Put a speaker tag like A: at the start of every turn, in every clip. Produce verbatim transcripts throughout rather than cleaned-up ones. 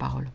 A: parole.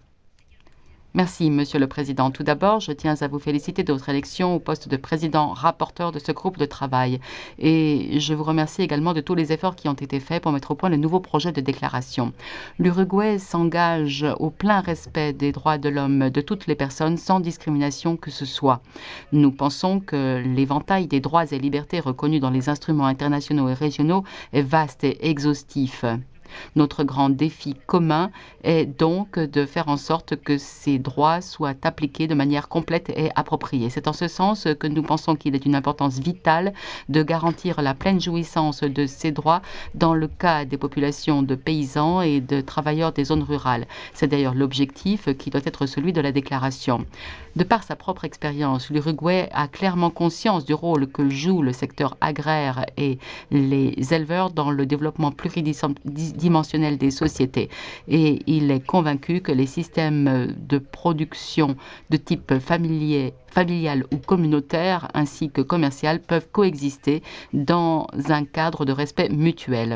A: Merci, Monsieur le Président. Tout d'abord, je tiens à vous féliciter de votre élection au poste de président rapporteur de ce groupe de travail. Et je vous remercie également de tous les efforts qui ont été faits pour mettre au point le nouveau projet de déclaration. L'Uruguay s'engage au plein respect des droits de l'homme de toutes les personnes sans discrimination que ce soit. Nous pensons que l'éventail des droits et libertés reconnus dans les instruments internationaux et régionaux est vaste et exhaustif. Notre grand défi commun est donc de faire en sorte que ces droits soient appliqués de manière complète et appropriée. C'est en ce sens que nous pensons qu'il est d'une importance vitale de garantir la pleine jouissance de ces droits dans le cas des populations de paysans et de travailleurs des zones rurales. C'est d'ailleurs l'objectif qui doit être celui de la déclaration. De par sa propre expérience, l'Uruguay a clairement conscience du rôle que joue le secteur agraire et les éleveurs dans le développement pluridimensionnel des sociétés. Et il est convaincu que les systèmes de production de type familier, familial ou communautaire ainsi que commercial peuvent coexister dans un cadre de respect mutuel.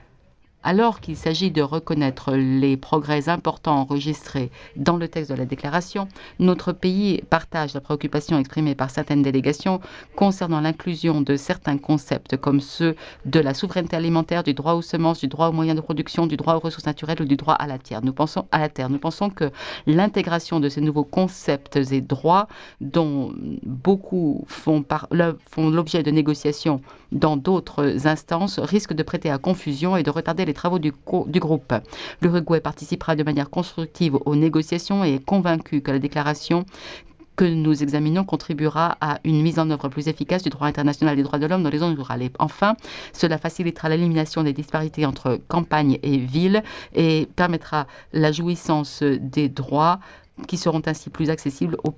A: Alors qu'il s'agit de reconnaître les progrès importants enregistrés dans le texte de la déclaration, notre pays partage la préoccupation exprimée par certaines délégations concernant l'inclusion de certains concepts comme ceux de la souveraineté alimentaire, du droit aux semences, du droit aux moyens de production, du droit aux ressources naturelles ou du droit à la terre. Nous pensons à la terre. Nous pensons que l'intégration de ces nouveaux concepts et droits, dont beaucoup font, par, le, font l'objet de négociations dans d'autres instances, risque de prêter à confusion et de retarder les travaux du, du groupe. L'Uruguay participera de manière constructive aux négociations et est convaincu que la déclaration que nous examinons contribuera à une mise en œuvre plus efficace du droit international des droits de l'homme dans les zones rurales. Et enfin, cela facilitera l'élimination des disparités entre campagne et ville et permettra la jouissance des droits qui seront ainsi plus accessibles aux